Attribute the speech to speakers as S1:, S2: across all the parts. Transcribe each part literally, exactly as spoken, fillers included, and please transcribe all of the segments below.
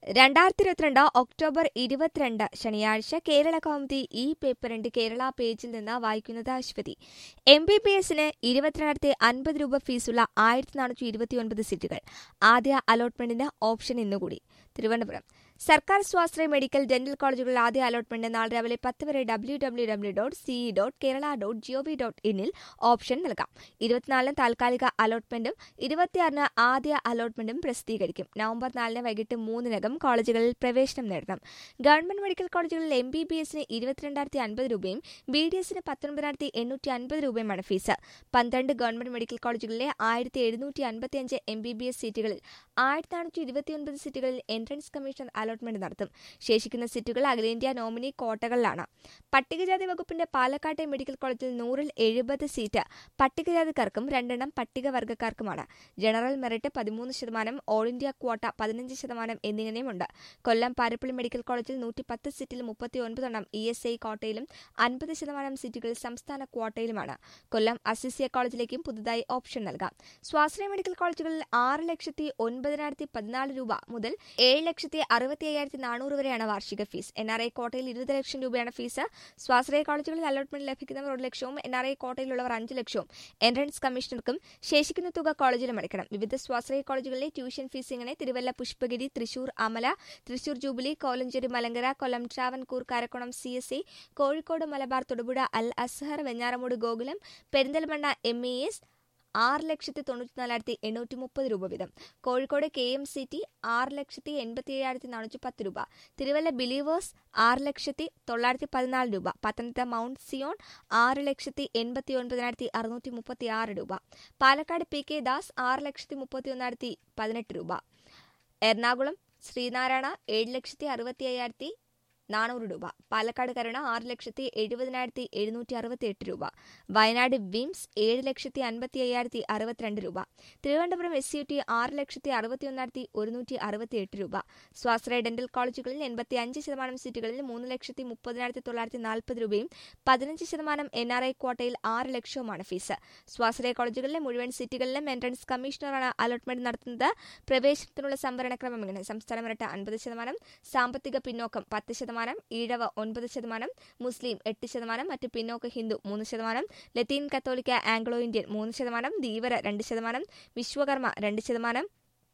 S1: രണ്ടായിരത്തി ഇരുപത്തിരണ്ട് ഒക്ടോബർ ഇരുപത്തിരണ്ട് ശനിയാഴ്ച കേരള കൗമുദി ഈ പേപ്പറിന്റെ കേരള പേജിൽ നിന്ന് വായിക്കുന്നത് അശ്വതി. എം ബി ബി എസിന് ഇരുപത്തിരണ്ടായിരത്തി അൻപത് രൂപ ഫീസുള്ള ആയിരത്തി നാനൂറ്റി ഇരുപത്തിയൊൻപത് സീറ്റുകൾ. ആദ്യ അലോട്ട്മെന്റിന് ഓപ്ഷൻ ഇന്നുകൂടി. തിരുവനന്തപുരം സർക്കാർ സ്വാശ്രയ മെഡിക്കൽ ഡെന്റൽ കോളേജുകളിൽ ആദ്യ അലോട്ട്മെന്റ് നാളെ രാവിലെ പത്ത് വരെ W W W dot CE dot Kerala dot GOV dot ഇന്നിൽ ഓപ്ഷൻ നൽകാം. ഇരുപത്തിനാലിന് താൽക്കാലിക അലോട്ട്മെന്റും ഇരുപത്തിയാറിന് ആദ്യ അലോട്ട്മെന്റും പ്രസിദ്ധീകരിക്കും. നവംബർ നാലിന് വൈകിട്ട് മൂന്നിനകം കോളേജുകളിൽ പ്രവേശനം നേടണം. ഗവൺമെന്റ് മെഡിക്കൽ കോളേജുകളിൽ എം ബി ബി എസിന് ഇരുപത്തിരണ്ടായിരത്തി അൻപത് രൂപയും ബി ഡി എസിന് പത്തൊൻപതിനായിരത്തി എണ്ണൂറ്റി അൻപത് രൂപയുമാണ് ഫീസ്. പന്ത്രണ്ട് ഗവൺമെന്റ് മെഡിക്കൽ കോളേജുകളിലെ ആയിരത്തി എഴുന്നൂറ്റി അൻപത്തിയഞ്ച് എം ബി ബി എസ് സീറ്റുകളിൽ ആയിരത്തി നാനൂറ്റി ഇരുപത്തിയൊൻപത് സീറ്റുകളിൽ എൻട്രൻസ് കമ്മീഷൻ അലോട്ട്മെന്റ് നടത്തും. ശേഷിക്കുന്ന സീറ്റുകൾ അഖിലേന്ത്യാ നോമിനി കോട്ടകളിലാണ്. പട്ടികജാതി വകുപ്പിന്റെ പാലക്കാട്ടെ മെഡിക്കൽ കോളേജിൽ നൂറിൽ എഴുപത് സീറ്റ് പട്ടികജാതിക്കാർക്കും രണ്ടെണ്ണം പട്ടികവർഗക്കാർക്കുമാണ്. ജനറൽ മെറിറ്റ് പതിമൂന്ന് ശതമാനം, ഓൾ ഇന്ത്യ ക്വാട്ട പതിനഞ്ച് ശതമാനം എന്നിങ്ങനെയുമുണ്ട്. കൊല്ലം പാരപ്പള്ളി മെഡിക്കൽ കോളേജിൽ നൂറ്റി പത്ത് സീറ്റിൽ മുപ്പത്തി ഒൻപതെണ്ണം ഇ എസ് ഐ കോട്ടയിലും അൻപത് ശതമാനം സീറ്റുകൾ സംസ്ഥാന ക്വാട്ടയിലുമാണ്. കൊല്ലം അസിസിയ കോളേജിലേക്കും പുതുതായി ഓപ്ഷൻ നൽകാം. സ്വാശ്രയ മെഡിക്കൽ കോളേജുകളിൽ ആറ് ലക്ഷത്തി ഒൻപതിനായിരത്തി പതിനാല് രൂപ മുതൽ ഏഴ് ലക്ഷത്തി അറുപത്തി അയ്യായിരത്തി നാനൂറ് വരെയാണ് വാർഷിക ഫീസ്. എൻ ആർ ഐ കോട്ടയിൽ ഇരുപത് ലക്ഷം രൂപയാണ് ഫീസ്. സ്വാശ്രയ കോളേജുകളിൽ അലോട്ട്മെന്റ് ലഭിക്കുന്നവർ ഒരു ലക്ഷവും എൻ ആർ ഐ കോട്ടയിലുള്ളവർ അഞ്ച് ലക്ഷവും എൻട്രൻസ് കമ്മീഷണർക്കും ശേഷിക്കുന്ന തുക കോളേജിലും അടയ്ക്കണം. വിവിധ സ്വാശ്രയ കോളേജുകളിലെ ട്യൂഷൻ ഫീസ് ഇങ്ങനെ: Thiruvalla Pushpagiri, Thrissur Amala, Thrissur Jubilee, Kolenchery Malankara, Kollam Travancore, Karakonam C S I, Kozhikode Malabar Thodupuzha Al Azhar, Venjaramoodu Gokulam, Perinthalmanna M E S ആറ് ലക്ഷത്തി തൊണ്ണൂറ്റിനാലായിരത്തി എണ്ണൂറ്റി മുപ്പത് രൂപ വീതം. Kozhikode K M C T ആറ് ലക്ഷത്തി എൺപത്തി ഏഴായിരത്തി നാനൂറ്റി പത്ത് രൂപ. തിരുവല്ല ബിലീവേഴ്സ് ആറ് ലക്ഷത്തി തൊള്ളായിരത്തി പതിനാല് രൂപ. പത്തനംതിട്ട മൗണ്ട് സിയോൺ ആറ് ലക്ഷത്തി എൺപത്തി ഒൻപതിനായിരത്തി അറുന്നൂറ്റി മുപ്പത്തി ആറ് രൂപ. പാലക്കാട് പി കെ ദാസ് ആറ് ലക്ഷത്തി മുപ്പത്തി ഒന്നായിരത്തി പതിനെട്ട് രൂപ. എറണാകുളം ശ്രീനാരായണ ഏഴ് ലക്ഷത്തി അറുപത്തി അയ്യായിരത്തി നാനൂറ് രൂപ. പാലക്കാട് കരുണ ആറ് ലക്ഷത്തി എഴുപതിനായിരത്തി എഴുന്നൂറ്റി അറുപത്തി എട്ട് രൂപ. വയനാട് വിംസ് ഏഴ് ലക്ഷത്തി അൻപത്തി അയ്യായിരത്തി അറുപത്തിരണ്ട് രൂപ. തിരുവനന്തപുരം എസ് യു ടി ആറ് ലക്ഷത്തി അറുപത്തി ഒന്നായിരത്തി ഒരുന്നൂറ്റി അറുപത്തി എട്ട് രൂപ. സ്വാശ്രയ ഡെന്റൽ കോളേജുകളിൽ എൺപത്തി അഞ്ച് ശതമാനം സീറ്റുകളിൽ മൂന്ന് ലക്ഷത്തി മുപ്പതിനായിരത്തി തൊള്ളായിരത്തി നാൽപ്പത് രൂപയും പതിനഞ്ച് ശതമാനം എൻ ആർ ഐ ക്വാട്ടയിൽ ആറ് ലക്ഷവുമാണ് ഫീസ്. സ്വാശ്രയ കോളേജുകളിലെ മുഴുവൻ സീറ്റുകളിലും എൻട്രൻസ് കമ്മീഷണറാണ് അലോട്ട്മെന്റ് നടത്തുന്നത്. പ്രവേശനത്തിനുള്ള സംവരണക്രമം ഇങ്ങനെ: സംസ്ഥാന മെറിറ്റ് അൻപത് ശതമാനം, സാമ്പത്തിക പിന്നോക്കം പത്ത് ശതമാനം, ഈഴവ ഒൻപത് ശതമാനം, മുസ്ലിം എട്ട് ശതമാനം, മറ്റ് പിന്നോക്ക ഹിന്ദു മൂന്ന് ശതമാനം, ലത്തീൻ കത്തോലിക്ക ആംഗ്ലോ ഇന്ത്യൻ മൂന്ന് ശതമാനം, ധീവര രണ്ട് ശതമാനം, വിശ്വകർമ്മ രണ്ട് ശതമാനം,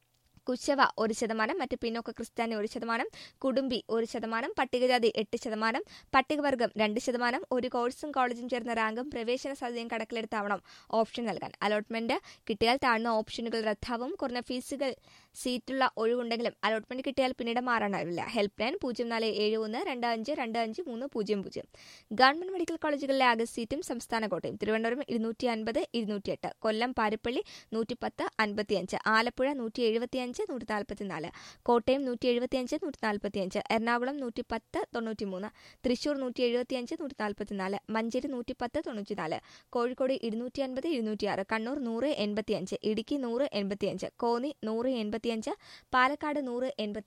S1: കുശവ ഒരു ശതമാനം, മറ്റ് പിന്നോക്ക ക്രിസ്ത്യാനി ഒരു ശതമാനം, കുടുംബി ഒരു ശതമാനം, പട്ടികജാതി എട്ട് ശതമാനം, പട്ടികവർഗം രണ്ട് ശതമാനം. ഒരു കോഴ്സും കോളേജും ചേർന്ന റാങ്കും പ്രവേശന സാധ്യതയും കണക്കിലെടുത്താവണം ഓപ്ഷൻ നൽകാൻ. അലോട്ട്മെന്റ് കിട്ടിയാൽ താഴ്ന്ന ഓപ്ഷനുകൾ റദ്ദാവും. കുറഞ്ഞ ഫീസുകൾ സീറ്റുള്ള ഒഴിവുണ്ടെങ്കിലും അലോട്ട്മെന്റ് കിട്ടിയാൽ പിന്നീട് മാറാനാവില്ല. ഹെൽപ്പ് ലൈൻ പൂജ്യം നാല് ഏഴ് ഒന്ന് രണ്ട് അഞ്ച് രണ്ട് അഞ്ച് മൂന്ന് പൂജ്യം പൂജ്യം. ഗവൺമെന്റ് മെഡിക്കൽ കോളേജുകളിലെ ആകെ സീറ്റും സംസ്ഥാന കോട്ടയും: തിരുവനന്തപുരം ഇരുന്നൂറ്റി അൻപത് ഇരുന്നൂറ്റി എട്ട്, കൊല്ലം പാരിപ്പള്ളി നൂറ്റി പത്ത് അൻപത്തിയഞ്ച്, ആലപ്പുഴ നൂറ്റി എഴുപത്തിയഞ്ച് നൂറ്റി നാൽപ്പത്തിനാല്, കോട്ടയം നൂറ്റി എഴുപത്തിയഞ്ച് നൂറ്റി നാൽപ്പത്തിയഞ്ച്, എറണാകുളം നൂറ്റി പത്ത് തൊണ്ണൂറ്റി മൂന്ന്, തൃശൂർ നൂറ്റി എഴുപത്തിയഞ്ച് നൂറ്റി നാൽപ്പത്തിനാല്, മഞ്ചേരി നൂറ്റി പത്ത് തൊണ്ണൂറ്റിനാല്, കോഴിക്കോട് ഇരുന്നൂറ്റി അൻപത് ഇരുന്നൂറ്റിയാറ്, കണ്ണൂർ നൂറ് എൺപത്തിയഞ്ച്, ഇടുക്കി നൂറ് എൺപത്തിയഞ്ച്, കോന്നി നൂറ് എൺപത്തിയഞ്ച്, പാലക്കാട് നൂറ് എൺപത്തി